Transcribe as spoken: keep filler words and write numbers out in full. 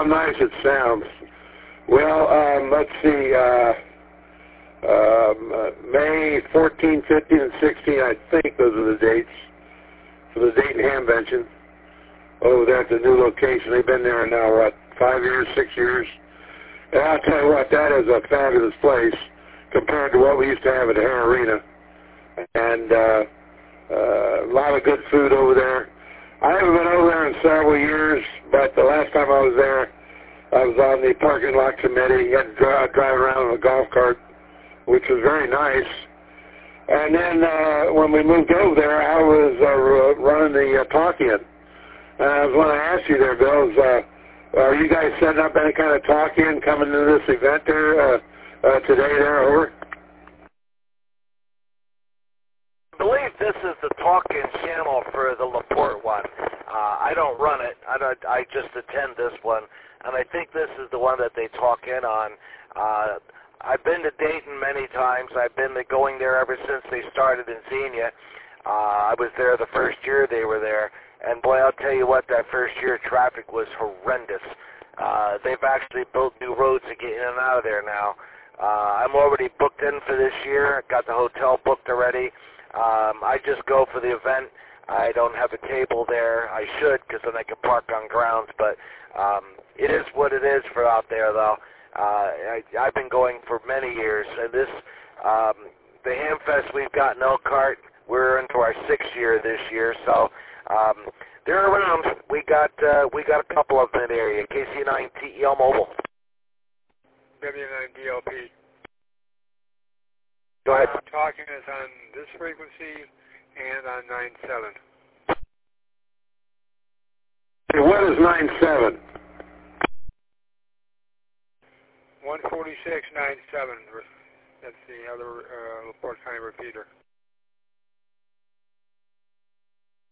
nice it sounds. Well, um, let's see, uh, um, uh, May fourteen, fifteen, and sixteen, I think those are the dates for the Dayton Hamvention over there at the new location. They've been there now, what, five years, six years? And I'll tell you what, that is a fabulous place compared to what we used to have at the Hare Arena. And uh, uh, a lot of good food over there. I haven't been over there in several years, but the last time I was there, I was on the parking lot committee. You had to drive, drive around in a golf cart, which was very nice. And then uh, when we moved over there, I was uh, running the uh, talk-in. And I was going to ask you there, Bill, is, uh, are you guys setting up any kind of talk-in coming to this event there uh, uh, today there, over? I believe this is the talk-in channel for the LaPorte one. Uh, I don't run it. I, don't, I just attend this one. And I think this is the one that they talk in on. Uh, I've been to Dayton many times. I've been to going there ever since they started in Xenia. Uh, I was there the first year they were there. And boy, I'll tell you what, that first year traffic was horrendous. Uh, they've actually built new roads to get in and out of there now. Uh, I'm already booked in for this year. Got the hotel booked already. Um, I just go for the event. I don't have a table there. I should, because then I can park on grounds. But um, it is what it is for out there, though. Uh, I, I've been going for many years. And this, um, the Hamfest we've got in Elkhart, we're into our sixth year this year. So um, they're around. We got uh, we got a couple of them in the area. K C nine T E L Mobile. W nine D L P. Go ahead. Uh, talking is on this frequency and on nine seven. Hey, what is nine seven? one forty-six nine seven. That's the other uh, LaPorte County repeater.